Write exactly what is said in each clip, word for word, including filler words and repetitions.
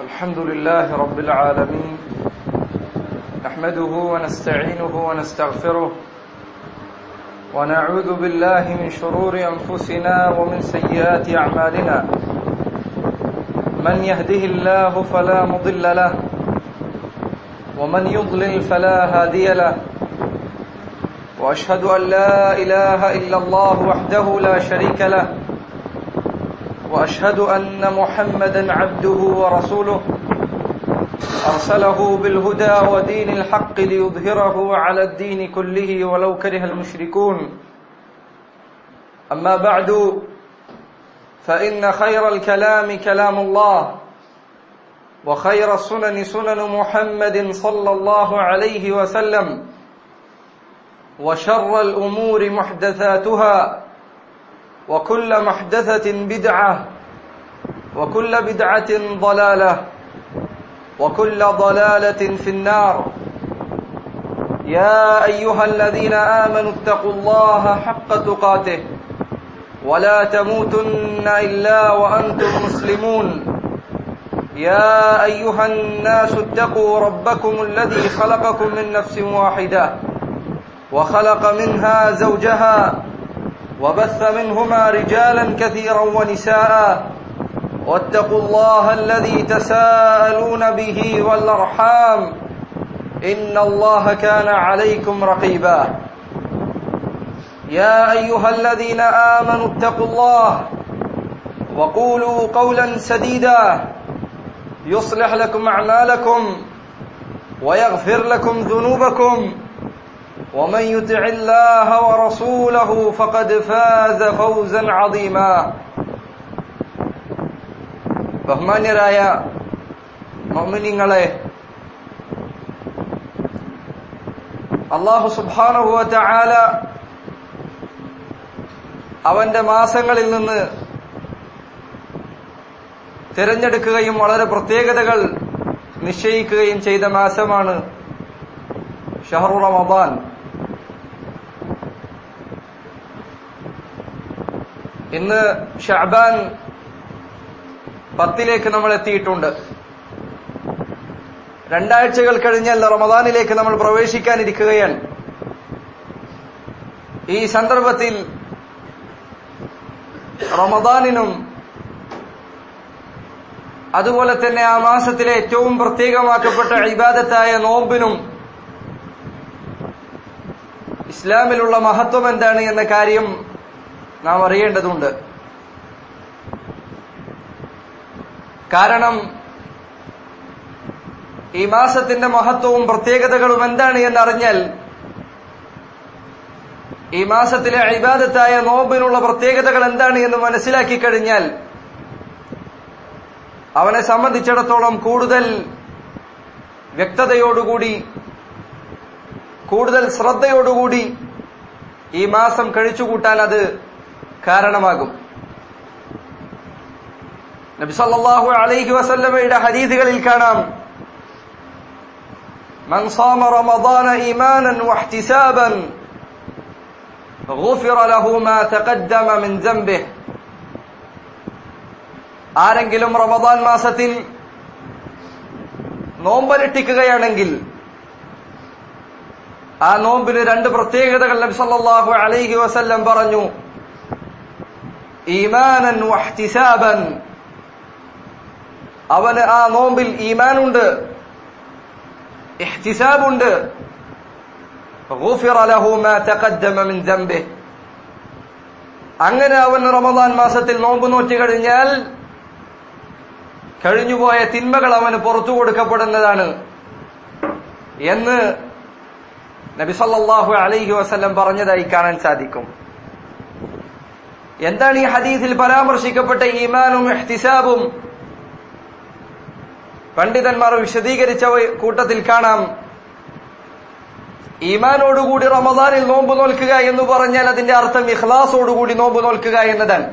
الحمد لله رب العالمين نحمده ونستعينه ونستغفره ونعوذ بالله من شرور أنفسنا ومن سيئات أعمالنا من يهده الله فلا مضل له ومن يضلل فلا هادي له وأشهد أن لا إله إلا الله وحده لا شريك له وأشهد أن محمدا عبده ورسوله أرسله بالهدى ودين الحق ليظهره على الدين كله ولو كره المشركون أما بعد فإن خير الكلام كلام الله وخير السنن سنن محمد صلى الله عليه وسلم وشر الأمور محدثاتها وكل محدثة بدعة وكل بدعة ضلالة وكل ضلالة في النار يا أيها الذين آمنوا اتقوا الله حق تقاته ولا تموتن إلا وأنتم مسلمون يا أيها الناس اتقوا ربكم الذي خلقكم من نفس واحدة وخلق منها زوجها وبث منهما رجالا كثيرا ونساء واتقوا الله الذي تساءلون به والأرحام إن الله كان عليكم رقيبا يا أيها الذين آمنوا اتقوا الله وقولوا قولا سديدا يصلح لكم أعمالكم ويغفر لكم ذنوبكم ومن يطع الله ورسوله فقد فاز فوزا عظيما ബഹുമാന്യരായ മുഅ്മിനീങ്ങളെ, അല്ലാഹു സുബ്ഹാനഹു വ തആല അവന്റെ മാസങ്ങളിൽ നിന്ന് തിരഞ്ഞെടുക്കുകയും വളരെ പ്രത്യേകതകൾ നിശ്ചയിക്കുകയും ചെയ്ത മാസമാണ് ഷഹ്റു റമദാൻ. ഇന്ന് ശഅബാൻ പത്തിലേക്ക് നമ്മൾ എത്തിയിട്ടുണ്ട്. രണ്ടാഴ്ചകൾ കഴിഞ്ഞാൽ റമദാനിലേക്ക് നമ്മൾ പ്രവേശിക്കാനിരിക്കുകയാണ്. ഈ സന്ദർഭത്തിൽ റമദാനിനും അതുപോലെ തന്നെ ആ മാസത്തിലെ ഏറ്റവും പ്രത്യേകമാക്കപ്പെട്ട ഇബാദത്തായ നോമ്പിനും ഇസ്ലാമിലുള്ള മഹത്വം എന്താണ് എന്ന കാര്യം നാം അറിയേണ്ടതുണ്ട്. കാരണം ഈ മാസത്തിന്റെ മഹത്വവും പ്രത്യേകതകളും എന്താണ് എന്നറിഞ്ഞാൽ ഈ മാസത്തിലെ ഇബാദത്തായ നോമ്പിനുള്ള പ്രത്യേകതകൾ എന്താണ് എന്ന് മനസ്സിലാക്കി കഴിഞ്ഞാൽ അവനെ സംബന്ധിച്ചിടത്തോളം കൂടുതൽ വ്യക്തതയോടുകൂടി കൂടുതൽ ശ്രദ്ധയോടുകൂടി ഈ മാസം കഴിച്ചുകൂട്ടാൻ അത് കാരണമാകും. നബി സല്ലല്ലാഹു അലൈഹി വസല്ലമയുടെ ഹദീസുകളിൽ കാണാം, മൻ സാമ റമദാന ഈമാനൻ വഹ്തിസാബൻ ഗുഫിറ ലഹു മാ തഖദ്ദമ മിൻ ദംബിഹി. ആരെങ്കിലും റമദാൻ മാസത്തിൽ നോമ്പനുഷ്ഠിക്കുകയാണെങ്കിൽ ആ നോമ്പിന് രണ്ട് പ്രത്യേകതകൾ നബി സല്ലല്ലാഹു അലൈഹി വസല്ലം പറഞ്ഞു. ഈമാനൻ വഹ്തിസാബൻ, അവന് ആ നോമ്പിൽ ഈമാനുണ്ട്, ഇഹ്തിസാബുണ്ട്. ഗുഫിറ ലഹു മാ തഖദ്ദമ മിൻ ദംബിഹി, അങ്ങനെ അവൻ റമദാൻ മാസത്തിൽ നോമ്പ് നോറ്റി കഴിഞ്ഞാൽ കഴിഞ്ഞുപോയ തിന്മകൾ അവന് പുറത്തു കൊടുക്കപ്പെടുന്നതാണ് എന്ന് നബി സല്ലല്ലാഹു അലൈഹി വസല്ലം പറഞ്ഞതായി കാണാൻ സാധിക്കും. എന്താണ് ഈ ഹദീസിൽ പരാമർശിക്കപ്പെട്ട ഈമാനും ഇഹ്തിസാബും? പണ്ഡിതന്മാർ വിശദീകരിച്ച കൂട്ടത്തിൽ കാണാം, ഈമാനോടുകൂടി റമദാനിൽ നോമ്പ് നോൽക്കുക എന്ന് പറഞ്ഞാൽ അതിന്റെ അർത്ഥം ഇഖ്ലാസോടുകൂടി നോമ്പ് നോൽക്കുക എന്നതാണ്.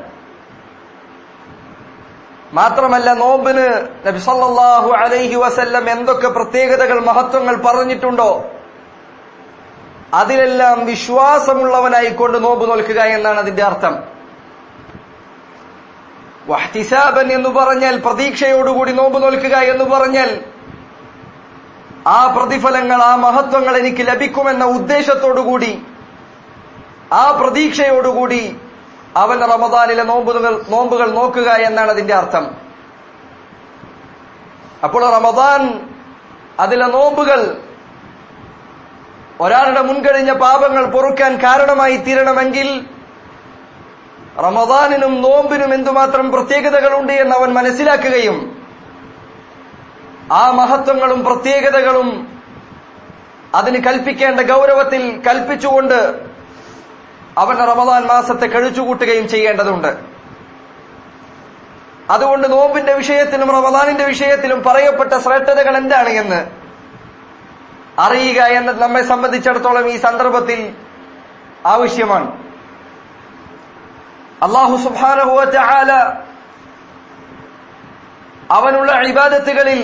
മാത്രമല്ല, നോമ്പിന് നബി സല്ലല്ലാഹു അലൈഹി വസല്ലം എന്തൊക്കെ പ്രത്യേകതകൾ മഹത്വങ്ങൾ പറഞ്ഞിട്ടുണ്ടോ അതിലെല്ലാം വിശ്വാസമുള്ളവനായിക്കൊണ്ട് നോമ്പ് നോൽക്കുക എന്നാണ് അതിന്റെ അർത്ഥം. വഹ്തിസാബൻ എന്ന് പറഞ്ഞാൽ പ്രതീക്ഷയോടുകൂടി നോമ്പ് നോൽക്കുക എന്ന് പറഞ്ഞാൽ ആ പ്രതിഫലങ്ങൾ, ആ മഹത്വങ്ങൾ എനിക്ക് ലഭിക്കുമെന്ന ഉദ്ദേശത്തോടുകൂടി, ആ പ്രതീക്ഷയോടുകൂടി അവൻ റമദാനിലെ നോമ്പുകൾ നോമ്പുകൾ നോക്കുക എന്നാണ് അതിന്റെ അർത്ഥം. അപ്പോൾ റമദാൻ, അതിലെ നോമ്പുകൾ ഒരാളുടെ മുൻകഴിഞ്ഞ പാപങ്ങൾ പൊറുക്കാൻ കാരണമായി തീരണമെങ്കിൽ റമദാനിനും നോമ്പിനും എന്തുമാത്രം പ്രത്യേകതകളുണ്ട് എന്ന് അവൻ മനസ്സിലാക്കുകയും ആ മഹത്വങ്ങളും പ്രത്യേകതകളും അതിന് കൽപ്പിക്കേണ്ട ഗൗരവത്തിൽ കൽപ്പിച്ചുകൊണ്ട് അവൻ റമദാൻ മാസത്തെ കഴിച്ചുകൂട്ടുകയും ചെയ്യേണ്ടതുണ്ട്. അതുകൊണ്ട് നോമ്പിന്റെ വിഷയത്തിലും റമദാനിന്റെ വിഷയത്തിലും പറയപ്പെട്ട ശ്രേഷ്ഠതകൾ എന്താണ് എന്ന് അറിയുക എന്നത് നമ്മെ സംബന്ധിച്ചിടത്തോളം ഈ സന്ദർഭത്തിൽ ആവശ്യമാണ്. അല്ലാഹു സുബ്ഹാനഹു വ തആല അവനുള്ള ഇബാദത്തുകളിൽ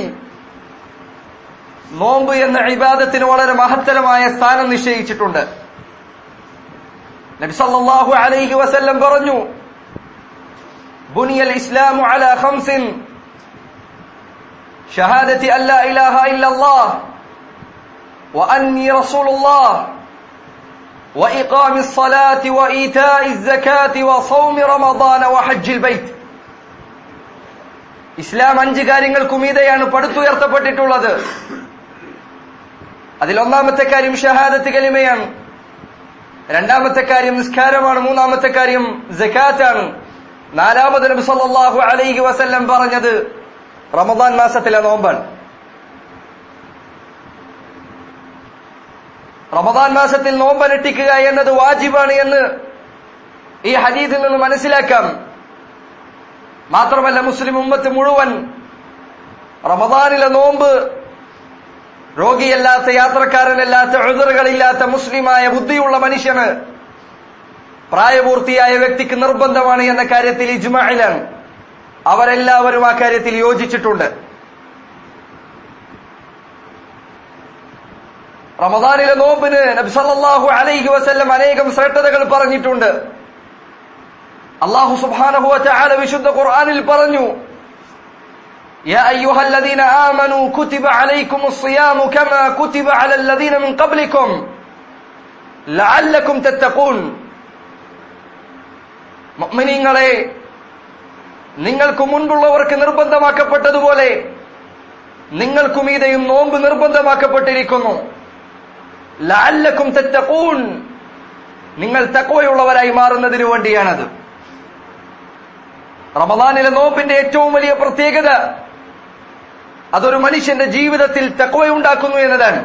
നോമ്പ് എന്ന ഇബാദത്തിന് വളരെ മഹത്തരമായ സ്ഥാനം നിശ്ചയിച്ചിട്ടുണ്ട്. നബി സല്ലല്ലാഹു അലൈഹി വസല്ലം പറഞ്ഞു, ബുനിയൽ ഇസ്ലാമു അലാ ഖംസിൻ ഷഹാദത്തി അല്ലാ ഇലാഹ ഇല്ലല്ലാഹ് വഅന്നി റസൂലുള്ളാഹ് വഇഖാമിസ് സ്വലാത്തി വഈതാഇസ് സകാത്തി വസൗമി റമദാന വഹജ്ജിൽ ബൈത്ത്. ഇസ്ലാം അഞ്ച് കാര്യങ്ങൾക്ക് മീതെയാണ് പടുത്തുയർത്തപ്പെട്ടിട്ടുള്ളത്. അതിലൊന്നാമത്തെ കാര്യം ഷഹാദത്ത് കലിമയാണ്, രണ്ടാമത്തെ കാര്യം നിസ്കാരമാണ്, മൂന്നാമത്തെ കാര്യം സകാത്താണ്, നാലാമത് നബി സല്ലല്ലാഹു അലൈഹി വസല്ലം പറഞ്ഞത് റമദാൻ മാസത്തിലെ നോമ്പാണ്. റമദാൻ മാസത്തിൽ നോമ്പനുഷ്ഠിക്കുക എന്നത് വാജിബാണ് എന്ന് ഈ ഹദീസിൽ നിന്ന് മനസ്സിലാക്കാം. മാത്രമല്ല മുസ്ലിം ഉമ്മത്ത് മുഴുവൻ റമദാനിലെ നോമ്പ് രോഗിയല്ലാത്ത, യാത്രക്കാരനല്ലാത്ത, ഉദ്റുകളില്ലാത്ത മുസ്ലിമായ ബുദ്ധിയുള്ള മനുഷ്യന്, പ്രായപൂർത്തിയായ വ്യക്തിക്ക് നിർബന്ധമാണ് എന്ന കാര്യത്തിൽ ഇജ്മാഇലാണ്. അവരെല്ലാവരും ആ കാര്യത്തിൽ യോജിച്ചിട്ടുണ്ട്. റമദാനിലെ നോമ്പിന് നബി സല്ലല്ലാഹു അലൈഹി വസല്ലം അനേകം ശ്രേഷ്ഠതകൾ പറഞ്ഞിട്ടുണ്ട്. അല്ലാഹു സുബ്ഹാനഹു വ തആല വിശുദ്ധ ഖുർആനിൽ പറഞ്ഞു, യാ അയ്യുഹല്ലദീന ആമനൂ കുതിബ അലൈക്കുമുസ് സിയാമു കമാ കുതിബ അലല്ലദീന മിൻ ഖബ്ലിക്കും ലഅല്ലക്കും തത്തഖൂൻ. മുഅ്മിനീങ്ങളെ, നിങ്ങൾക്ക് മുൻപുള്ളവർക്ക് നിർബന്ധമാക്കപ്പെട്ടതുപോലെ നിങ്ങൾക്കുമീതെയും നോമ്പ് നിർബന്ധമാക്കപ്പെട്ടിരിക്കുന്നു. ലഅല്ലക്കും തത്തഖൂൻ, നിങ്ങൾ തഖ്വയുള്ളവരായി മാറുന്നതിനു വേണ്ടിയാണത്. റമദാനിലെ നോമ്പിന്റെ ഏറ്റവും വലിയ പ്രത്യേകത അതൊരു മനുഷ്യന്റെ ജീവിതത്തിൽ തഖ്വയുണ്ടാക്കുന്നു എന്നതാണ്.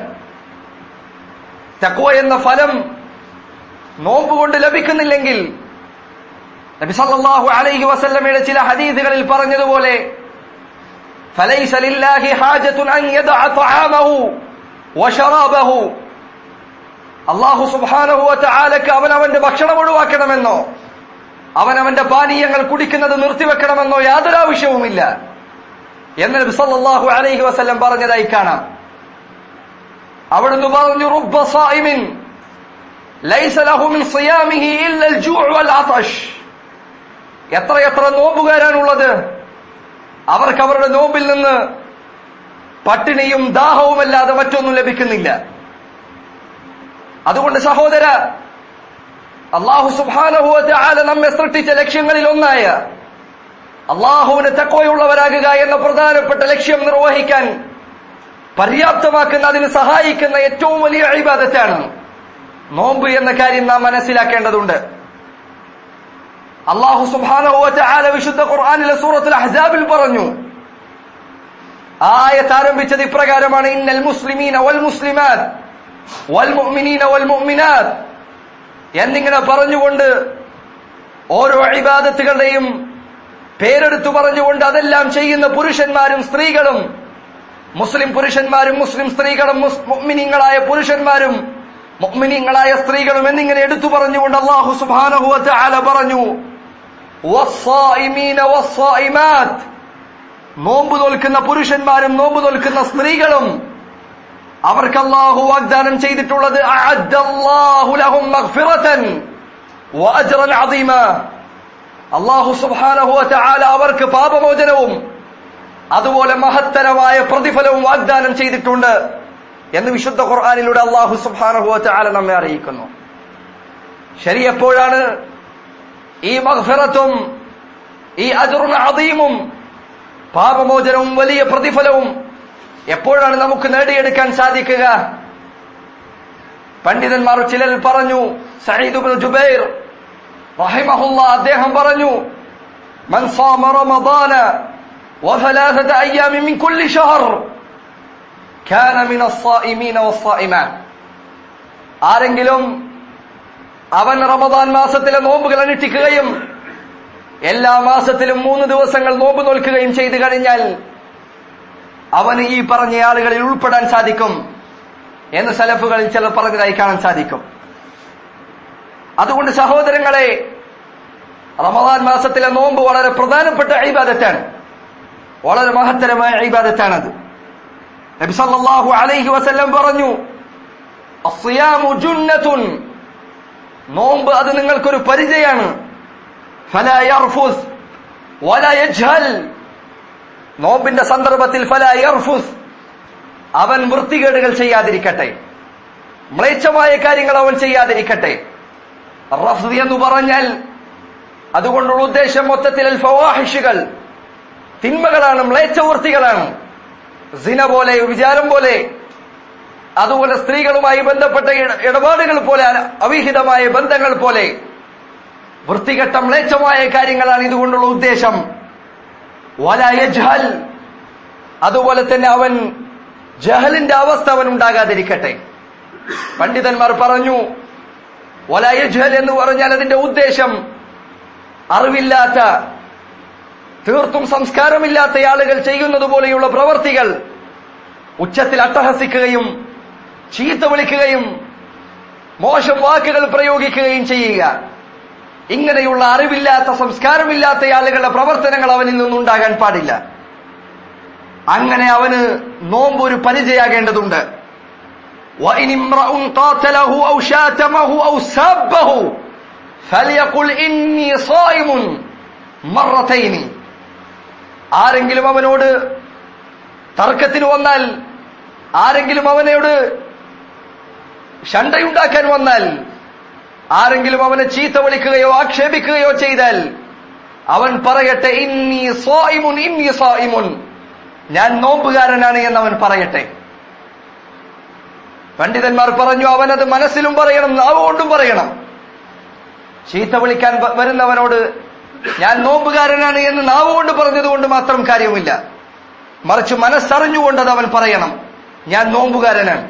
തഖ്വ എന്ന ഫലം നോമ്പ് കൊണ്ട് ലഭിക്കുന്നില്ലെങ്കിൽ നബി സല്ലല്ലാഹു അലൈഹി വസല്ലമയുടെ ചില ഹദീസുകളിൽ പറഞ്ഞതുപോലെ ഫലൈസ ലില്ലാഹി ഹാജത്തുൻ അൻ യദഅ തആമഹു വശറാബഹു, അല്ലാഹു സുബ്ഹാനഹു വ തആലക്ക് അവനവന്റെ ഭക്ഷണം ഒഴിവാക്കണമെന്നോ അവനവന്റെ പാനീയങ്ങൾ കുടിക്കുന്നത് നിർത്തിവെക്കണമെന്നോ യാതൊരു ആവശ്യവുമില്ല എന്ന് നബി സല്ലല്ലാഹു അലൈഹി വസല്ലം പറഞ്ഞതായി കാണാം. അവിടുന്ന് പറഞ്ഞു, റുബ്ബ സായിമിൻ ലൈസ ലഹു മിൻ സിയാമിഹി ഇല്ല അൽ ജൂഅ് വൽ അതശ്. എത്രയെത്ര നോമ്പുകാരാണുള്ളത്, അവർക്ക് അവരുടെ നോമ്പിൽ നിന്ന് പട്ടിണിയും ദാഹവുമല്ലാതെ മറ്റൊന്നും ലഭിക്കുന്നില്ല. അതുകൊണ്ട് സഹോദര, അല്ലാഹു സുബ്ഹാനഹു വ തആല നമ്മെ സൃഷ്ടിച്ച ലക്ഷ്യങ്ങളിൽ ഒന്നായ അല്ലാഹുവിന് തഖ്വയുള്ളവരാകുക എന്ന പ്രധാനപ്പെട്ട ലക്ഷ്യം നിർവഹിക്കാൻ പര്യാപ്തമാക്കുന്ന, അതിന് സഹായിക്കുന്ന ഏറ്റവും വലിയ ഇബാദത്താണ് നോമ്പ് എന്ന കാര്യം നാം മനസ്സിലാക്കേണ്ടതുണ്ട്. അല്ലാഹു സുബ്ഹാനഹു വ തആല വിശുദ്ധ ഖുർആനിലെ സൂറത്തുൽ അഹ്സാബിൽ പറഞ്ഞു, ആയത്ത് ആരംഭിച്ചത് ഇപ്രകാരമാണ്, ഇന്നൽ മുസ്ലിമീന വൽ മുസ്ലിമാത്ത് വൽ മുഅ്മിനീന വൽ മുഅ്മിനാത്ത് എന്നിങ്ങനെ പറഞ്ഞുകൊണ്ട് ഓരോ ഇബാദത്തുകളുടെയും പേരെടുത്തു പറഞ്ഞുകൊണ്ട് അതെല്ലാം ചെയ്യുന്ന പുരുഷന്മാരും സ്ത്രീകളും, മുസ്ലിം പുരുഷന്മാരും മുസ്ലിം സ്ത്രീകളും, മുഅ്മിനീങ്ങളായ പുരുഷന്മാരും മുഅ്മിനീങ്ങളായ സ്ത്രീകളും എന്നിങ്ങനെ എടുത്തു പറഞ്ഞുകൊണ്ട് അല്ലാഹു സുബ്ഹാനഹു വ തആല പറഞ്ഞു, വസ്സായിമീന വസ്സായിമാത്ത്, നോമ്പ് നോൽക്കുന്ന പുരുഷന്മാരും നോമ്പ് നോൽക്കുന്ന സ്ത്രീകളും അവർക്ക് അല്ലാഹു വാഗ്ദാനം ചെയ്തിട്ടുള്ളത് അഅദ്ദല്ലാഹു ലഹും മഗ്ഫിറതൻ വഅജ്റൻ അദീമ. അല്ലാഹു സുബ്ഹാനഹു വ തആല അവർക്ക് പാപമോചനവും അതുപോലെ മഹത്തരമായ പ്രതിഫലവും വാഗ്ദാനം ചെയ്തിട്ടുണ്ട് എന്ന് വിശുദ്ധ ഖുർആനിലൂടെ അല്ലാഹു സുബ്ഹാനഹു വ തആല നമ്മെ അറിയിക്കുന്നു. ശരി, എപ്പോഴാണ് ഈ മഗ്ഫിറത്തും ഈ അജ്റുൻ അദീമും പാപമോചനവും വലിയ പ്രതിഫലവും എപ്പോഴാണ് നമുക്ക് നേടിയെടുക്കാൻ സാധിക്കുക? പണ്ഡിതന്മാർ ചിലർ പറഞ്ഞു, സഈദ് ഇബ്നു ജുബൈർ റഹിമഹുല്ലാഹ് അദ്ദേഹം പറഞ്ഞു, മൻ സാമ റമദാന വസലാസത അയ്യാമി മിൻ കുല്ലി ശഹർ കാന മിന സ്സായിമീന വസ്സായിമാത്. ആരെങ്കിലും അവൻ റമദാൻ മാസത്തിലെ നോമ്പുകൾ അനുഷ്ഠിക്കുകയും എല്ലാ മാസത്തിലും മൂന്ന് ദിവസങ്ങൾ നോമ്പ് നോൽക്കുകയും ചെയ്തു കഴിഞ്ഞാൽ അവന് ഈ പറഞ്ഞ ആളുകളിൽ ഉൾപ്പെടാൻ സാധിക്കും എന്ന് സലഫുകളിൽ ചിലർ പറഞ്ഞതായി കാണാൻ സാധിക്കും. അതുകൊണ്ട് സഹോദരങ്ങളെ, റമദാൻ മാസത്തിലെ നോമ്പ് വളരെ പ്രധാനപ്പെട്ട ഇബാദത്താണ്, വളരെ മഹത്തരമായ ഇബാദത്താണത്. നബി സല്ലല്ലാഹു അലൈഹി വസല്ലം പറഞ്ഞു, അസ്സിയാമു ജുന്നത്തുൻ, നോമ്പ് അത് നിങ്ങൾക്കൊരു പരിചയാണ്. ഫലാ യർഫുസ് വലാ യജ്ഹൽ, നോമ്പിന്റെ സന്ദർഭത്തിൽ ഫലാ യർഫുസ്, അവൻ വൃത്തികേടുകൾ ചെയ്യാതിരിക്കട്ടെ, മ്ലേച്ഛമായ കാര്യങ്ങൾ അവൻ ചെയ്യാതിരിക്കട്ടെ. റഫ്ദ് എന്ന് പറഞ്ഞാൽ അതുകൊണ്ടുള്ള ഉദ്ദേശം മൊത്തത്തിൽ അൽ ഫവാഹിഷുകൾ, തിന്മകളാണ്, മ്ലേച്ഛവൃത്തികളാണ്. സിന പോലെ, വിചാരം പോലെ, അതുപോലെ സ്ത്രീകളുമായി ബന്ധപ്പെട്ട ഇടപാടുകൾ പോലെ, അവിഹിതമായ ബന്ധങ്ങൾ പോലെ വൃത്തികെട്ട മ്ലേച്ഛമായ കാര്യങ്ങളാണ് ഇതുകൊണ്ടുള്ള ഉദ്ദേശം. വലാ യജ്ഹൽ, അതുപോലെ തന്നെ അവൻ ജഹലിന്റെ അവസ്ഥ അവൻ ഉണ്ടാകാതിരിക്കട്ടെ. പണ്ഡിതന്മാർ പറഞ്ഞു, വലാ യജ്ഹൽ എന്ന് പറഞ്ഞാൽ അതിന്റെ ഉദ്ദേശം അറിവില്ലാത്ത, തീർത്തും സംസ്കാരമില്ലാത്ത ആളുകൾ ചെയ്യുന്നത് പോലെയുള്ള പ്രവർത്തികൾ, ഉച്ചത്തിൽ അട്ടഹസിക്കുകയും ചീത്ത വിളിക്കുകയും മോശം വാക്കുകൾ പ്രയോഗിക്കുകയും ചെയ്യുക, ഇങ്ങനെയുള്ള അറിവില്ലാത്ത, സംസ്കാരമില്ലാത്ത ആളുകളുടെ പ്രവർത്തനങ്ങൾ അവനിൽ നിന്നുണ്ടാകാൻ പാടില്ല. അങ്ങനെ അവന് നോമ്പ് ഒരു പരിചയാകേണ്ടതുണ്ട്. وَإِنِ امْرَأٌ قَاتَلَهُ أَوْ شَاتَمَهُ أَوْ سَبَّهُ فَلْيَقُلْ إِنِّي صَائِمٌ مَرَّتَيْنِ. ആരെങ്കിലും അവനോട് തർക്കത്തിന് വന്നാൽ, ആരെങ്കിലും അവനോട് ശണ്ടയുണ്ടാക്കാൻ വന്നാൽ, ആരെങ്കിലും അവനെ ചീത്ത വിളിക്കുകയോ ആക്ഷേപിക്കുകയോ ചെയ്താൽ അവൻ പറയട്ടെ, ഇന്നി സ്വായിമുൻ ഇന്നി സ്വായിമുൻ, ഞാൻ നോമ്പുകാരനാണ് എന്നവൻ പറയട്ടെ. പണ്ഡിതന്മാർ പറഞ്ഞു, അവനത് മനസ്സിലും പറയണം, നാവുകൊണ്ടും പറയണം. ചീത്ത വിളിക്കാൻ വരുന്നവനോട് ഞാൻ നോമ്പുകാരനാണ് എന്ന് നാവുകൊണ്ട് പറഞ്ഞതുകൊണ്ട് മാത്രം കാര്യമില്ല, മറിച്ച് മനസ്സറിഞ്ഞുകൊണ്ടത് അവൻ പറയണം, ഞാൻ നോമ്പുകാരനാണ്.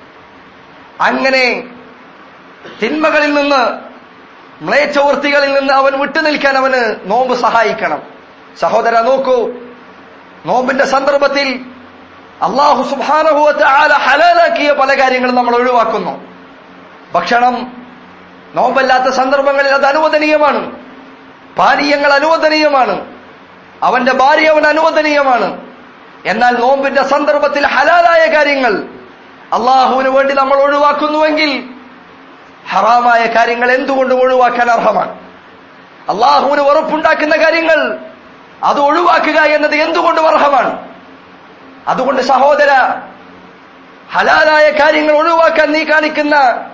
അങ്ങനെ തിന്മകളിൽ നിന്ന്, മ്ലേച്ഛവൃത്തികളിൽ നിന്ന് അവൻ വിട്ടുനിൽക്കാൻ അവന് നോമ്പ് സഹായിക്കണം. സഹോദര, നോക്കൂ, നോമ്പിന്റെ സന്ദർഭത്തിൽ അല്ലാഹു സുബ്ഹാനഹു വ തആല ഹലാലാക്കിയ പല കാര്യങ്ങളും നമ്മൾ ഒഴിവാക്കുന്നു. ഭക്ഷണം നോമ്പല്ലാത്ത സന്ദർഭങ്ങളിൽ അത് അനുവദനീയമാണ്, പാനീയങ്ങൾ അനുവദനീയമാണ്, അവന്റെ ഭാര്യ അവൻ അനുവദനീയമാണ്. എന്നാൽ നോമ്പിന്റെ സന്ദർഭത്തിൽ ഹലാലായ കാര്യങ്ങൾ അള്ളാഹുവിന് വേണ്ടി നമ്മൾ ഒഴിവാക്കുന്നുവെങ്കിൽ ഹറാമായ കാര്യങ്ങൾ എന്തുകൊണ്ടും ഒഴിവാക്കാൻ അർഹമാണ്. അള്ളാഹുവിന് വെറുപ്പുണ്ടാക്കുന്ന കാര്യങ്ങൾ അത് ഒഴിവാക്കുക എന്നത് എന്തുകൊണ്ടും അർഹമാണ്. അതുകൊണ്ട് സഹോദര, ഹലാലായ കാര്യങ്ങൾ ഒഴിവാക്കാൻ നീ കാണിക്കുന്ന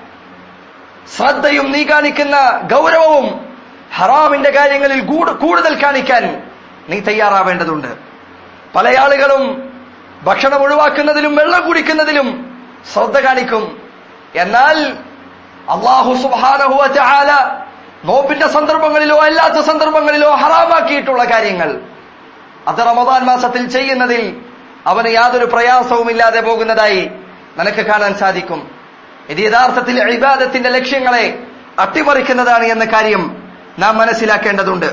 ശ്രദ്ധയും നീ കാണിക്കുന്ന ഗൗരവവും ഹറാമിന്റെ കാര്യങ്ങളിൽ കൂടുതൽ കാണിക്കാൻ നീ തയ്യാറാവേണ്ടതുണ്ട്. പല ആളുകളും ഭക്ഷണം ഒഴിവാക്കുന്നതിലും വെള്ളം കുടിക്കുന്നതിലും ശ്രദ്ധ കാണിക്കും. എന്നാൽ അല്ലാഹു സുബ്ഹാനഹു വ തആല നോമ്പിന്റെ സന്ദർഭങ്ങളിലോ അല്ലാത്ത സന്ദർഭങ്ങളിലോ ഹറാമാക്കിയിട്ടുള്ള കാര്യങ്ങൾ അത് റമദാൻ മാസത്തിൽ ചെയ്യുന്നതിൽ അവന് യാതൊരു പ്രയാസവുമില്ലാതെ പോകുന്നതായി നിനക്ക് കാണാൻ സാധിക്കും. ഇത് യഥാർത്ഥത്തിൽ ഇബാദത്തിന്റെ ലക്ഷ്യങ്ങളെ അട്ടിമറിക്കുന്നതാണ് എന്ന കാര്യം നാം മനസ്സിലാക്കേണ്ടതുണ്ട്.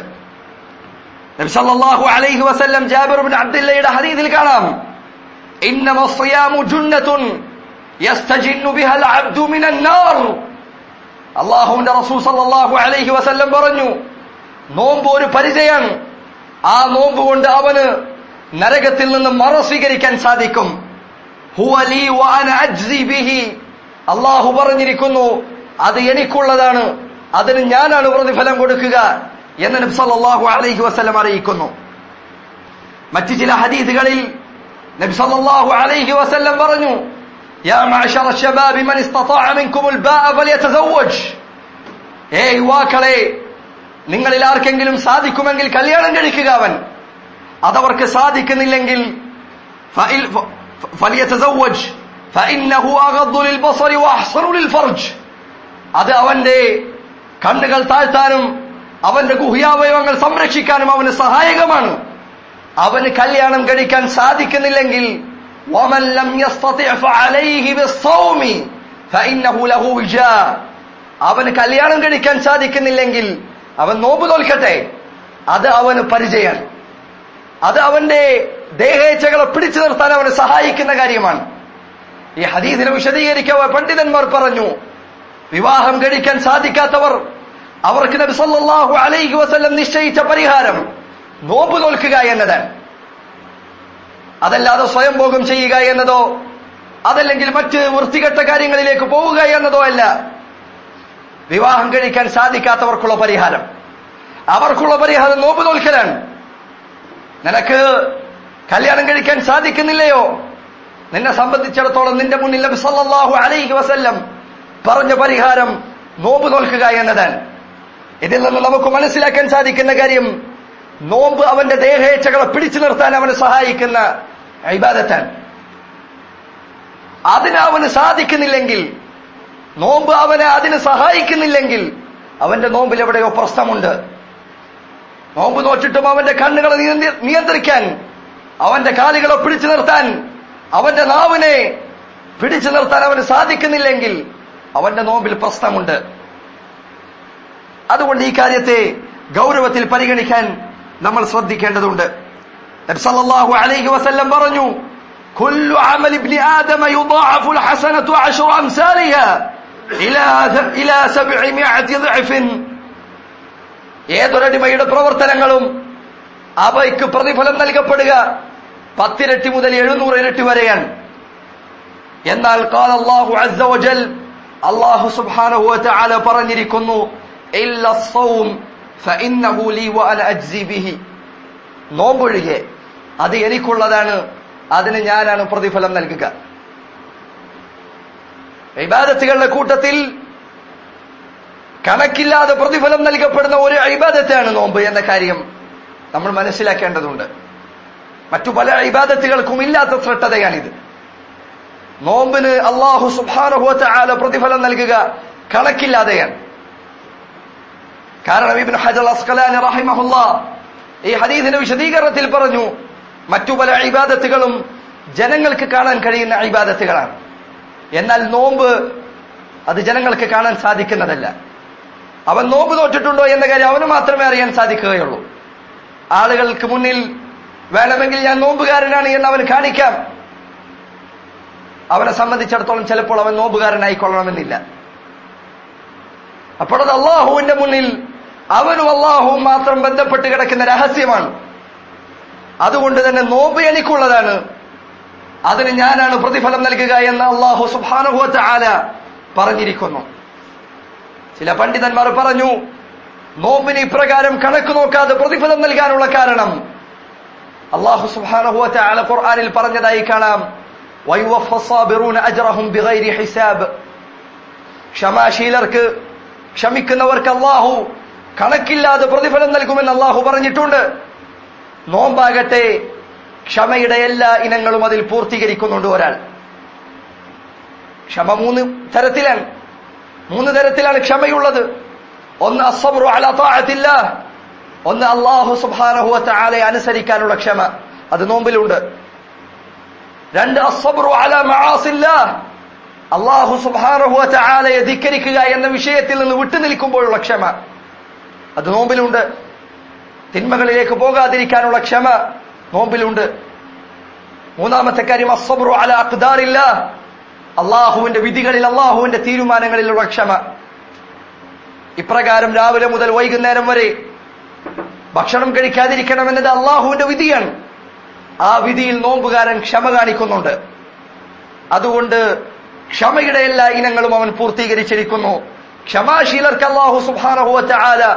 നബി സല്ലല്ലാഹു അലൈഹി വസല്ലം ജാബിർ ഇബ്നു അബ്ദുല്ലയുടെ ഹദീസിൽ കാണാം, ഇന്നമ സിയാമു ജുന്നത്തുൻ യസ്തജിന്നു ബിഹൽ അബ്ദു മിനൻ നാർ. അല്ലാഹുവിന്റെ റസൂൽ സല്ലല്ലാഹു അലൈഹി വസല്ലം പറഞ്ഞു, നോമ്പ് ഒരു പരിചയാണ്, ആ നോമ്പ് കൊണ്ട് അവന് നരകത്തിൽ നിന്ന് മറ സ്വീകരിക്കാൻ സാധിക്കും. ഹുവ ലീ വ അന അജ്സി ബിഹി. അല്ലാഹു പറഞ്ഞിരിക്കുന്നു, അത് എനിക്കുള്ളതാണ്, അതിന് ഞാനാണ് പ്രതിഫലം കൊടുക്കുക എന്ന് നബി സല്ലല്ലാഹു അലൈഹി വസല്ലം അറിയിക്കുന്നു. മറ്റു ചില ഹദീസുകളിൽ നബി സല്ലല്ലാഹു അലൈഹി വസല്ലം പറഞ്ഞു, യാ മഅശറ ശബാബി മൻ ഇസ്തതാഅ മിൻകുമുൽ ബാഅ ഫലിയതസവ്വജ്. ഏ യുവാക്കളെ, നിങ്ങളിൽ ആർക്കെങ്കിലും സാധിക്കുമെങ്കിൽ കല്യാണം കഴിക്കുക. അവൻ അതവർക്ക് സാധിക്കുന്നില്ലെങ്കിൽ ഫലിയതസവ്വജ് ഫഇന്നഹു അഗദ്ദു ലിൽബസരി വഅഹ്സനു ലിൽഫർജ്. അത് അവന്റെ കണ്ണുകൾ താഴ്ത്താനും അവന്റെ ഗുഹ്യാവയവങ്ങൾ സംരക്ഷിക്കാനും അവന് സഹായകമാണ്. അവന് കല്യാണം കഴിക്കാൻ സാധിക്കുന്നില്ലെങ്കിൽ വമൻ ലം യസ്തതി' ഫഅലൈഹി ബിസ്സൗമി ഫഇന്നഹു ലഹു വിജാ. അവന് കല്യാണം കഴിക്കാൻ സാധിക്കുന്നില്ലെങ്കിൽ അവൻ നോമ്പ് നോൽക്കട്ടെ, അത് അവന് പരിചയാണ്. അത് അവന്റെ ദേഹേച്ഛകളെ പിടിച്ചു നിർത്താൻ അവന് സഹായിക്കുന്ന കാര്യമാണ്. ഈ ഹദീസിനെ വിശദീകരിക്കവേ പണ്ഡിതന്മാർ പറഞ്ഞു, വിവാഹം കഴിക്കാൻ സാധിക്കാത്തവർ അവർക്ക് നബി സല്ലല്ലാഹു അലൈഹി വസല്ലം നിശ്ചയിച്ച പരിഹാരം നോമ്പ് നോൽക്കുക എന്നതാണ്. അതല്ലാതെ സ്വയംഭോഗം ചെയ്യുക എന്നതോ അതല്ലെങ്കിൽ മറ്റ് വൃത്തികെട്ട കാര്യങ്ങളിലേക്ക് പോവുക എന്നതോ അല്ല വിവാഹം കഴിക്കാൻ സാധിക്കാത്തവർക്കുള്ള പരിഹാരം. അവർക്കുള്ള പരിഹാരം നോമ്പ് നോൽക്കലാണ്. നിനക്ക് കല്യാണം കഴിക്കാൻ സാധിക്കുന്നില്ലയോ, നിന്നെ സംബന്ധിച്ചിടത്തോളം നിന്റെ മുന്നിൽ നബി സല്ലല്ലാഹു അലൈഹി വസല്ലം പറഞ്ഞ പരിഹാരം നോമ്പ് നോൽക്കുക എന്നതാണ്. ഇതിൽ നിന്ന് നമുക്ക് മനസ്സിലാക്കാൻ സാധിക്കുന്ന കാര്യം, നോമ്പ് അവന്റെ ദേഹേച്ഛകളെ പിടിച്ചു നിർത്താൻ അവന് സഹായിക്കുന്ന ഇബാദത്താണ്. അതിന് അവന് സാധിക്കുന്നില്ലെങ്കിൽ, നോമ്പ് അവനെ അതിന് സഹായിക്കുന്നില്ലെങ്കിൽ അവന്റെ നോമ്പിൽ എവിടെയോ പ്രശ്നമുണ്ട്. നോമ്പ് നോച്ചിട്ടും അവന്റെ കണ്ണുകളെ നിയന്ത്രിക്കാൻ, അവന്റെ കാലുകളെ പിടിച്ചു നിർത്താൻ, അവന്റെ നാവിനെ പിടിച്ചു നിർത്താൻ അവന് സാധിക്കുന്നില്ലെങ്കിൽ അവന്റെ നോമ്പിൽ പ്രശ്നമുണ്ട്. അതുകൊണ്ട് ഈ കാര്യത്തെ ഗൗരവത്തിൽ പരിഗണിക്കാൻ നമ്മൾ ശ്രദ്ധിക്കേണ്ടതുണ്ട്. നബി സല്ലല്ലാഹു അലൈഹി വസല്ലം പറഞ്ഞു, കുല്ലു അമൽ ഇബ്നി ആദമ യുദാഅഫുൽ ഹസനതു അശ്റു അംസാലിഹാ ഇലാ ഇലാ സബ്ഇമിഅതി ളഅഫിൻ. ഏതൊരടിമയുടെ പ്രവർത്തനങ്ങളും അവയ്ക്ക് പ്രതിഫലം നൽകപ്പെടുക പത്തിരട്ടി മുതൽ എഴുന്നൂറ് ഇരട്ടി വരെയാണ്. എന്നാൽ ഖാല അല്ലാഹു അസ്സ വജൽ, അല്ലാഹു സുബ്ഹാനഹു വ തആല പറഞ്ഞിരിക്കുന്നു, ഇല്ല സൗം ഫഇന്നഹു ലീ വഅന അജ്സി ബിഹി. നോമ്പൊഴികെ അത് എനിക്കുള്ളതാണ്, അതിന് ഞാനാണ് പ്രതിഫലം നൽകുക. ഇബാദത്തുകളുടെ കൂട്ടത്തിൽ കണക്കില്ലാതെ പ്രതിഫലം നൽകപ്പെടുന്ന ഒരു ഇബാദത്താണ് നോമ്പ് എന്ന കാര്യം നമ്മൾ മനസ്സിലാക്കേണ്ടതുണ്ട്. മറ്റു പല ഇബാദത്തുകൾക്കും ഇല്ലാത്ത ശ്രദ്ധതയാണിത്. നോമ്പിന് അല്ലാഹു സുബ്ഹാനഹു വ തആല പ്രതിഫലം നൽകുക കണക്കില്ലാതെയാണ്. കാരണം ഇബ്നു ഹജർ അസ്ഖലാനി റഹിമഹുല്ലാഹ് ഈ ഹദീസിന്റെ വിശദീകരണത്തിൽ പറഞ്ഞു, മറ്റു പല ഇബാദത്തുകളും ജനങ്ങൾക്ക് കാണാൻ കഴിയുന്ന ഇബാദത്തുകളാണ്. എന്നാൽ നോമ്പ് അത് ജനങ്ങൾക്ക് കാണാൻ സാധിക്കുന്നതല്ല. അവൻ നോമ്പ് നോറ്റിട്ടുണ്ടോ എന്ന കാര്യം അവന് മാത്രമേ അറിയാൻ സാധിക്കുകയുള്ളൂ. ആളുകൾക്ക് മുന്നിൽ വേണമെങ്കിൽ ഞാൻ നോമ്പുകാരനാണ് എന്ന് അവൻ കാണിക്കാം. അവനെ സംബന്ധിച്ചിടത്തോളം ചിലപ്പോൾ അവൻ നോമ്പുകാരനായിക്കൊള്ളണമെന്നില്ല. അപ്പോൾ അത് അള്ളാഹുവിന്റെ മുന്നിൽ അവനും അള്ളാഹുവും മാത്രം ബന്ധപ്പെട്ട് കിടക്കുന്ന രഹസ്യമാണ്. അതുകൊണ്ട് തന്നെ നോമ്പ് എനിക്കുള്ളതാണ്, അതിന് ഞാനാണ് പ്രതിഫലം നൽകുക എന്ന് അള്ളാഹു സുബ്ഹാനഹു വ തആല പറഞ്ഞിരിക്കുന്നു. ചില പണ്ഡിതന്മാർ പറഞ്ഞു, നോമ്പിന് ഇപ്രകാരം കണക്ക് നോക്കാതെ പ്രതിഫലം നൽകാനുള്ള കാരണം അള്ളാഹു സുബ്ഹാനഹു വ തആല ഖുർആനിൽ പറഞ്ഞതായി കാണാം, വയുവഫ സ്സാബിറൂന അജ്റഹും ബിഗൈരി ഹിസാബ്. ക്ഷമാശീലർക്ക്, ക്ഷമിക്കുന്നവർക്ക് അള്ളാഹു കണക്കില്ലാതെ പ്രതിഫലം നൽകുമെന്ന് അള്ളാഹു പറഞ്ഞിട്ടുണ്ട്. നോമ്പാകട്ടെ ക്ഷമയുടെ എല്ലാ ഇനങ്ങളും അതിൽ പൂർത്തീകരിക്കുന്നുണ്ട് ഒരാൾ. ക്ഷമ മൂന്ന് തരത്തിലാണ് മൂന്ന് തരത്തിലാണ് ക്ഷമയുള്ളത്. ഒന്ന് അസ്സബ്റു അലാ തഅത്തില്ലാഹ്, ഒന്ന് അല്ലാഹു സുബ്ഹാനഹു വ തആലയെ അനുസരിക്കാനുള്ള ക്ഷമ, അത് നോമ്പിലുണ്ട്. രണ്ട് അസ്സബ്റു അലാ മആസില്ലാഹ്, അല്ലാഹു സുബ്ഹാനഹു വ തആലയെ ധിക്കരിക്കുക എന്ന വിഷയത്തിൽ നിന്ന് വിട്ടുനിൽക്കുമ്പോഴുള്ള ക്ഷമ, അത് നോമ്പിലുണ്ട്. തിന്മകളിലേക്ക് പോകാതിരിക്കാനുള്ള ക്ഷമ നോമ്പിലുണ്ട്. മൂന്നാമത്തെ കാര്യം അസ്സബ്റു അലാ അഖ്ദാരില്ലാഹ്, അള്ളാഹുവിന്റെ വിധികളിൽ, അള്ളാഹുവിന്റെ തീരുമാനങ്ങളിലുള്ള ക്ഷമ. ഇപ്രകാരം രാവിലെ മുതൽ വൈകുന്നേരം വരെ ഭക്ഷണം കഴിക്കാതിരിക്കണമെന്നത് അള്ളാഹുവിന്റെ വിധിയാണ്. ആ വിധിയിൽ നോമ്പുകാരൻ ക്ഷമ കാണിക്കുന്നുണ്ട്. അതുകൊണ്ട് ക്ഷമയുടെ എല്ലാ ഇനങ്ങളും അവൻ പൂർത്തീകരിച്ചിരിക്കുന്നു. ക്ഷമാശീലർക്ക് അല്ലാഹു സുബ്ഹാനഹു വ തആല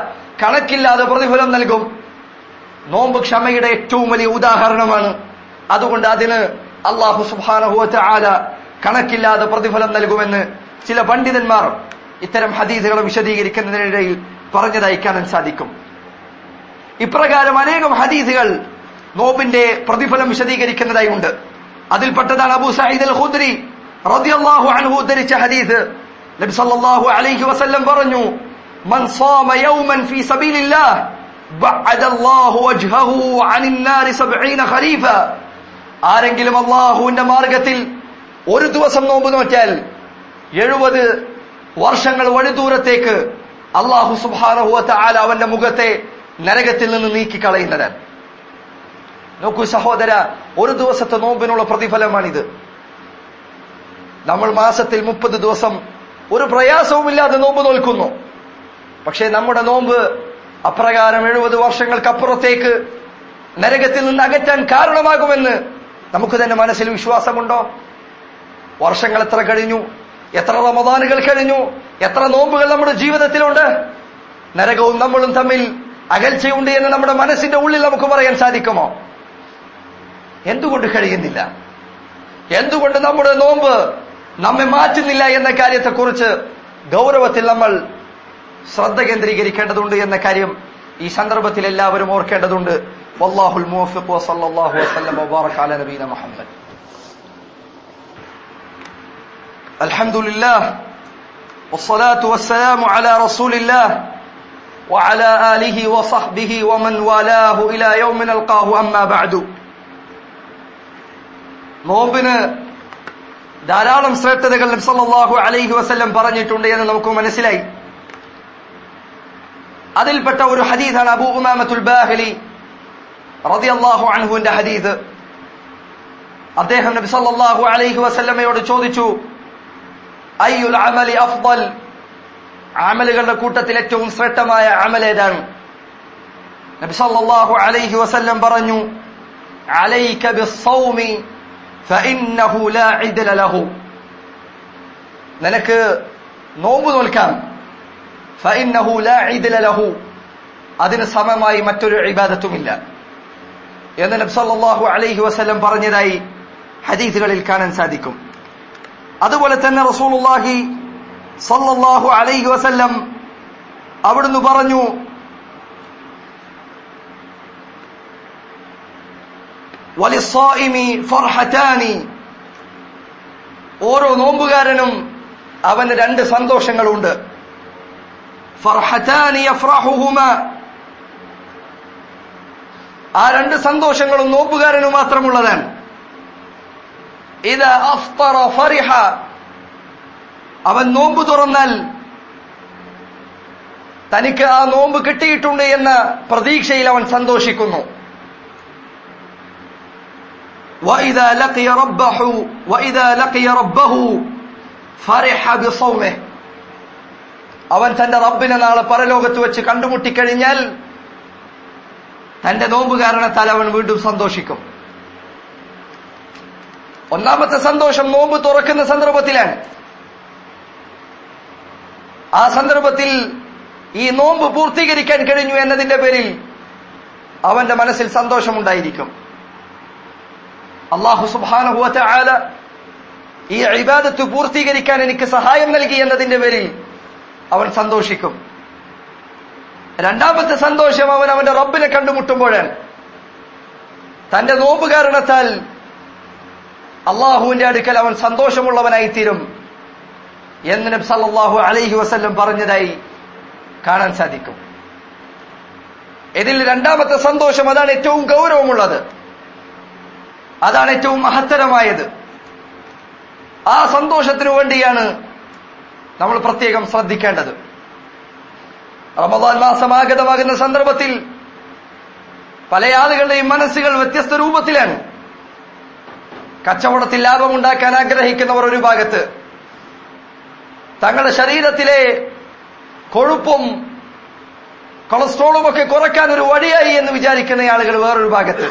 കണക്കില്ലാതെ പ്രതിഫലം നൽകും. നോമ്പ് ക്ഷമയുടെ ഏറ്റവും വലിയ ഉദാഹരണമാണ്. അതുകൊണ്ട് അതിന് അല്ലാഹു സുബ്ഹാനഹു വ തആല കണക്കില്ലാതെ പ്രതിഫലം നൽകുമെന്ന് ചില പണ്ഡിതന്മാർ ഇത്തരം ഹദീസുകൾ വിശദീകരിക്കുന്നതിനിടയിൽ പറഞ്ഞതായി കാണാൻ സാധിക്കും. ഇപ്രകാരം അനേകം ഹദീസുകൾ നോമ്പിന്റെ പ്രതിഫലം വിശദീകരിക്കുന്നതായി ഉണ്ട്. അതിൽപ്പെട്ടതാണ് അബൂ സഈദ് അൽ ഖുദ്രി റളിയല്ലാഹു അൻഹു ഉദ്ധരിച്ച ഹദീസ്. നബി സല്ലല്ലാഹു അലൈഹി വസല്ലം പറഞ്ഞു, മൻ സാമ യൗമൻ ഫീ സബീലില്ലാഹ് ബഅദല്ലാഹു വജ്ഹഹു അനിൻ നാരി സബ്ഈന ഖരീഫ. ആരെങ്കിലും അല്ലാഹുവിന്റെ മാർഗത്തിൽ ഒരു ദിവസം നോമ്പ് നോറ്റാൽ എഴുപത് വർഷങ്ങൾ വഴിദൂരത്തേക്ക് അല്ലാഹു സുബ്ഹാനഹു വ തആല അവന്റെ മുഖത്തെ നരകത്തിൽ നിന്ന് നീക്കിക്കളയുന്നതാണ്. നോക്കൂ സഹോദര, ഒരു ദിവസത്തെ നോമ്പിനുള്ള പ്രതിഫലമാണിത്. നമ്മൾ മാസത്തിൽ മുപ്പത് ദിവസം ഒരു പ്രയാസവുമില്ലാതെ നോമ്പ് നോൽക്കുന്നു. പക്ഷേ നമ്മുടെ നോമ്പ് അപ്രകാരം എഴുപത് വർഷങ്ങൾക്കപ്പുറത്തേക്ക് നരകത്തിൽ നിന്ന് അകറ്റാൻ കാരണമാകുമെന്ന് നമുക്ക് തന്നെ മനസ്സിൽ വിശ്വാസമുണ്ടോ? വർഷങ്ങൾ എത്ര കഴിഞ്ഞു, എത്ര റമദാനുകൾ കഴിഞ്ഞു, എത്ര നോമ്പുകൾ നമ്മുടെ ജീവിതത്തിലുണ്ട്. നരകവും നമ്മളും തമ്മിൽ അകൽച്ചയുണ്ട് എന്ന് നമ്മുടെ മനസ്സിന്റെ ഉള്ളിൽ നമുക്ക് പറയാൻ സാധിക്കുമോ? എന്തുകൊണ്ട് കഴിയുന്നില്ല? എന്തുകൊണ്ട് നമ്മുടെ നോമ്പ് നമ്മെ മാറ്റുന്നില്ല എന്ന കാര്യത്തെക്കുറിച്ച് ഗൗരവത്തിൽ നമ്മൾ ശ്രദ്ധ കേന്ദ്രീകരിക്കേണ്ടതുണ്ട് എന്ന കാര്യം ഈ സന്ദർഭത്തിൽ എല്ലാവരും ഓർക്കേണ്ടതുണ്ട്. വല്ലാഹുൽ മുവഫിഖ് വസല്ലല്ലാഹു വസല്ലം വബാറക അലാ നബീന മുഹമ്മദ്. അൽഹംദുലില്ലാഹ് വസ്സലാത്തു വസ്സലാമു അലാ റസൂലില്ലാഹ് വഅലാ ആലിഹി വസഹ്ബിഹി വമൻ വാലാഹു ഇലാ യൗമിൻ അൽഖാഹു അമ്മാ ബഅദു. നോമ്പിന് ധാരാളം ശ്രേഷ്ഠതകൾ നബി സല്ലല്ലാഹു അലൈഹി വസല്ലം പറഞ്ഞിട്ടുണ്ട് എന്ന് നമുക്ക് മനസ്സിലായി. അതിൽപ്പെട്ട ഒരു ഹദീസാണ് അബൂ ഉമാമത്തുൽ ബാഹിലി റളിയല്ലാഹു അൻഹുവിന്റെ ഹദീസ്. അദ്ദേഹം നബി സല്ലല്ലാഹു അലൈഹി വസല്ലമയോട് ചോദിച്ചു, അയ്യുൽ അമലി അഫ്ദൽ, അമലുകളുടെ കൂട്ടത്തിൽ ഏറ്റവും ശ്രേഷ്ഠമായ അമൽ ഏതാണ്? നബി സല്ലല്ലാഹു അലൈഹി വസല്ലം പറഞ്ഞു, അലൈക ബിസ്സൗമി ഫഇന്നഹു ലാ ഇദ്ല ലഹു. നിനക്ക് നോമ്പ് നോൽക്കാം. ഫഇന്നഹു ലാ ഇദ്ല ലഹു, അതിന് സമമായി മറ്റൊരു ഇബാദത്തുമില്ല എന്ന് നബി സല്ലല്ലാഹു അലൈഹി വസല്ലം പറഞ്ഞതായി ഹദീസുകളിൽ കാണാൻ സാധിക്കും. അതുപോലെ തന്നെ റസൂലുള്ളാഹി സല്ലല്ലാഹു അലൈഹി വസല്ലം അവിടുന്ന് പറഞ്ഞു, വലിസ്സായിമി ഫർഹതാനി, ഓരോ നോമ്പുകാരനും അവന് രണ്ട് സന്തോഷങ്ങളുണ്ട്. ഫർഹതാനി യഫ്റഹുഹുമാ, ആ രണ്ട് സന്തോഷങ്ങളും നോമ്പുകാരന് മാത്രമുള്ളതാണ്. ഇദാ അഫ്തറ ഫരിഹ, അവൻ നോമ്പ് തുറന്നാൽ തനിക്ക് ആ നോമ്പ് കിട്ടിയിട്ടുണ്ട് എന്ന പ്രതീക്ഷയിൽ അവൻ സന്തോഷിക്കുന്നു. വഇദാ ലഖിയ റബ്ബഹു വഇദാ ലഖിയ റബ്ബഹു ഫരിഹ ബിസൗമിഹി, അവൻ തന്റെ റബ്ബിനെ നാളെ പരലോകത്ത് വെച്ച് കണ്ടുമുട്ടിക്കഴിഞ്ഞാൽ തന്റെ നോമ്പ് കാരണത്താൽ അവൻ വീണ്ടും സന്തോഷിക്കും. ഒന്നാമത്തെ സന്തോഷം നോമ്പ് തുറക്കുന്ന സന്ദർഭത്തിലാണ്. ആ സന്ദർഭത്തിൽ ഈ നോമ്പ് പൂർത്തീകരിക്കാൻ കഴിഞ്ഞു എന്നതിന്റെ പേരിൽ അവന്റെ മനസ്സിൽ സന്തോഷമുണ്ടായിരിക്കും. അല്ലാഹു സുബ്ഹാനഹു വ തആല ഈ ഇബാദത്ത് പൂർത്തീകരിക്കാൻ എനിക്ക് സഹായം നൽകി എന്നതിന്റെ പേരിൽ അവൻ സന്തോഷിക്കും. രണ്ടാമത്തെ സന്തോഷം അവൻ അവന്റെ റബ്ബിനെ കണ്ടുമുട്ടുമ്പോഴാണ്. തന്റെ നോമ്പ് കാരണത്താൽ അള്ളാഹുവിന്റെ അടുക്കൽ അവൻ സന്തോഷമുള്ളവനായിത്തീരും എന്ന് നബി സല്ലല്ലാഹു അലൈഹി വസല്ലം പറഞ്ഞതായി കാണാൻ സാധിക്കും. ഇതിൽ രണ്ടാമത്തെ സന്തോഷം, അതാണ് ഏറ്റവും ഗൗരവമുള്ളത്, അതാണ് ഏറ്റവും മഹത്തരമായത്. ആ സന്തോഷത്തിനു വേണ്ടിയാണ് നമ്മൾ പ്രത്യേകം ശ്രദ്ധിക്കേണ്ടത്. റമദാൻ മാസം ആഗതമാകുന്ന സന്ദർഭത്തിൽ പല ആളുകളുടെയും മനസ്സുകൾ വ്യത്യസ്ത രൂപത്തിലാണ്. കച്ചവടത്തിൽ ലാഭമുണ്ടാക്കാൻ ആഗ്രഹിക്കുന്നവർ ഒരു ഭാഗത്ത്, തങ്ങളുടെ ശരീരത്തിലെ കൊഴുപ്പും കൊളസ്ട്രോളും ഒക്കെ കുറയ്ക്കാൻ ഒരു വഴിയായി എന്ന് വിചാരിക്കുന്ന ആളുകൾ വേറൊരു ഭാഗത്ത്.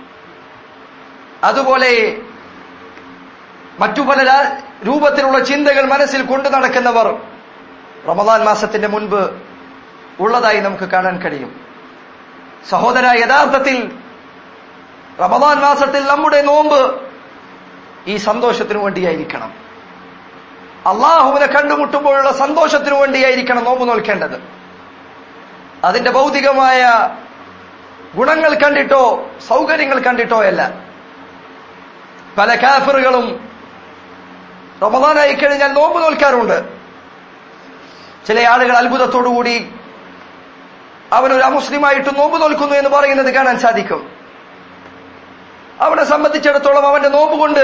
അതുപോലെ മറ്റു പല രൂപത്തിലുള്ള ചിന്തകൾ മനസ്സിൽ കൊണ്ടു നടക്കുന്നവർ റമദാൻ മാസത്തിന്റെ മുൻപ് ഉള്ളതായി നമുക്ക് കാണാൻ കഴിയും. സഹോദര, യഥാർത്ഥത്തിൽ റമദാൻ മാസത്തിൽ നമ്മുടെ നോമ്പ് ഈ സന്തോഷത്തിനു വേണ്ടിയായിരിക്കണം. അള്ളാഹുവിനെ കണ്ടുമുട്ടുമ്പോഴുള്ള സന്തോഷത്തിനു വേണ്ടിയായിരിക്കണം നോമ്പ് നോൽക്കേണ്ടത്. അതിന്റെ ഭൗതികമായ ഗുണങ്ങൾ കണ്ടിട്ടോ സൗകര്യങ്ങൾ കണ്ടിട്ടോ അല്ല. പല കാഫിറുകളും റമദാനായി കഴിഞ്ഞാൽ നോമ്പ് നോൽക്കാറുണ്ട്. ചില ആളുകൾ അത്ഭുതത്തോടുകൂടി അവനൊരു അമുസ്ലിമായിട്ട് നോമ്പ് നോൽക്കുന്നു എന്ന് പറയുന്നത് കാണാൻ സാധിക്കും. അവനെ സംബന്ധിച്ചിടത്തോളം അവന്റെ നോമ്പ് കൊണ്ട്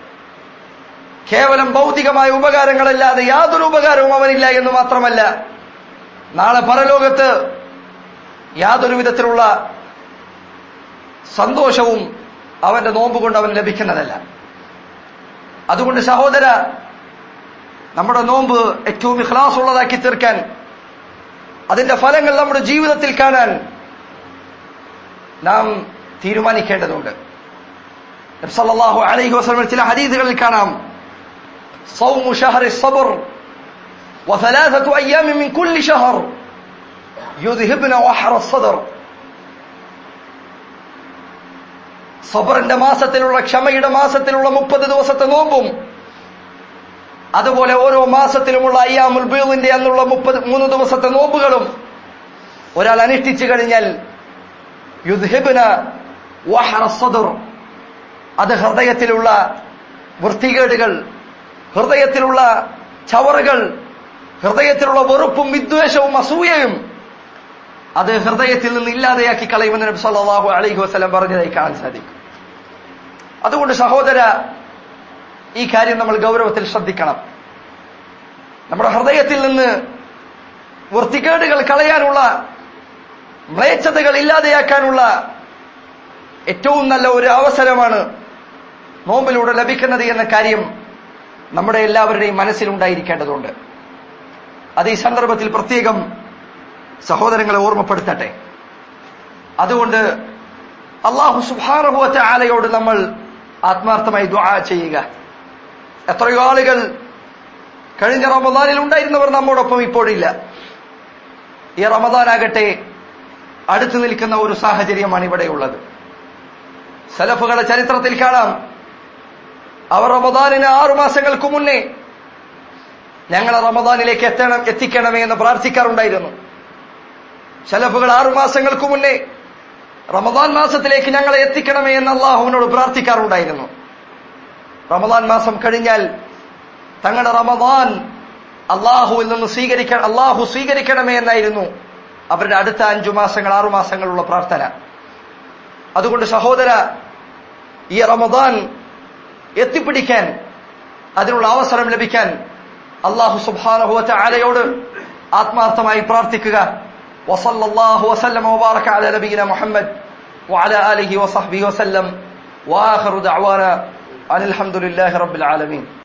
കേവലം ഭൗതികമായ ഉപകാരങ്ങളല്ലാതെ യാതൊരു ഉപകാരവും അവനില്ല എന്ന് മാത്രമല്ല, നാളെ പരലോകത്ത് യാതൊരു വിധത്തിലുള്ള സന്തോഷവും അവന്റെ നോമ്പ് കൊണ്ട് അവന് ലഭിക്കുന്നതല്ല. അതുകൊണ്ട് സഹോദര, നമ്മുടെ നോമ്പ് ഏറ്റവും ഇഖ്ലാസ് ഉള്ളതാക്കി തീർക്കാൻ, അതിന്റെ ഫലങ്ങൾ നമ്മുടെ ജീവിതത്തിൽ കാണാൻ നാം തീരുമാനിക്കേണ്ടതുണ്ട്. നബി സല്ലല്ലാഹു അലൈഹി വസല്ലം ചില ഹദീസുകളിൽ കാണാം, صوم شهر الصبر وثلاثة أيام من كل شهر يذهبن وحر الصدر. സബറിന്റെ മാസത്തിലുള്ള, ക്ഷമയുടെ മാസത്തിലുള്ള മുപ്പത് ദിവസത്തെ നോമ്പും അതുപോലെ ഓരോ മാസത്തിലുമുള്ള അയ്യാമുൽ ബീദിന്റെ അന്നുള്ള മുപ്പത് മൂന്ന് ദിവസത്തെ നോമ്പുകളും ഒരാൾ അനുഷ്ഠിച്ചു കഴിഞ്ഞാൽ യുദ്ഹിബ്ന വഹറ സദർ, അത് ഹൃദയത്തിലുള്ള വൃത്തികേടുകൾ, ഹൃദയത്തിലുള്ള ചവറുകൾ, ഹൃദയത്തിലുള്ള വെറുപ്പും വിദ്വേഷവും അസൂയയും അത് ഹൃദയത്തിൽ നിന്ന് ഇല്ലാതെയാക്കി കളയുമെന്ന് നബി സല്ലല്ലാഹു അലൈഹി വസല്ലം പറഞ്ഞതായി കാണാൻ സാധിക്കും. അതുകൊണ്ട് സഹോദര, ഈ കാര്യം നമ്മൾ ഗൗരവത്തിൽ ശ്രദ്ധിക്കണം. നമ്മുടെ ഹൃദയത്തിൽ നിന്ന് വൃത്തികേടുകൾ കളയാനുള്ള, മ്ലേച്ഛതകൾ ഇല്ലാതെയാക്കാനുള്ള ഏറ്റവും നല്ല ഒരു അവസരമാണ് നോമ്പിലൂടെ ലഭിക്കുന്നത് എന്ന കാര്യം നമ്മുടെ എല്ലാവരുടെയും മനസ്സിലുണ്ടായിരിക്കേണ്ടതുണ്ട്. അത് ഈ സന്ദർഭത്തിൽ പ്രത്യേകം സഹോദരങ്ങളെ ഓർമ്മപ്പെടുത്തട്ടെ. അതുകൊണ്ട് അല്ലാഹു സുബ്ഹാനഹു വ തആലയോട് നമ്മൾ ആത്മാർത്ഥമായി ദുആ ചെയ്യുക. എത്രയോ ആളുകൾ കഴിഞ്ഞ റമദാനിൽ ഉണ്ടായിരുന്നവർ നമ്മോടൊപ്പം ഇപ്പോഴില്ല. ഈ റമദാനാകട്ടെ അടുത്തു നിൽക്കുന്ന ഒരു സാഹചര്യമാണ് ഇവിടെയുള്ളത്. സലഫുകളുടെ ചരിത്രത്തിൽ കാണാം, അവർ റമദാനിന് ആറുമാസങ്ങൾക്ക് മുന്നേ ഞങ്ങളെ റമദാനിലേക്ക് എത്തണം എത്തിക്കണമേ എന്ന് പ്രാർത്ഥിക്കാറുണ്ടായിരുന്നു. സലഫുകൾ ആറുമാസങ്ങൾക്ക് മുന്നേ റമദാൻ മാസത്തിലേക്ക് ഞങ്ങളെ എത്തിക്കണമേ എന്ന് അള്ളാഹുവിനോട് പ്രാർത്ഥിക്കാറുണ്ടായിരുന്നു. റമദാൻ മാസം കഴിഞ്ഞാൽ തങ്ങളുടെ റമദാൻ അള്ളാഹുവിൽ നിന്ന് സ്വീകരിക്കാൻ അള്ളാഹു സ്വീകരിക്കണമേ എന്നായിരുന്നു അവരുടെ അടുത്ത അഞ്ചു മാസങ്ങൾ ആറു മാസങ്ങളുള്ള പ്രാർത്ഥന. അതുകൊണ്ട് സഹോദര, ഈ റമദാൻ എത്തിപ്പിടിക്കാൻ, അതിനുള്ള അവസരം ലഭിക്കാൻ അല്ലാഹു സുബ്ഹാനഹു വ തആലയോട് ആത്മാർത്ഥമായി പ്രാർത്ഥിക്കുക. വസല്ലല്ലാഹു വസല്ലമ വബാറക അലാ നബിയിന മുഹമ്മദ് വഅലാ ആലിഹി വസഹ്ബിഹി വസല്ലം. വആഖിറു ദഅവാന അൽഹംദുലില്ലാഹി റബ്ബിൽ ആലമീൻ.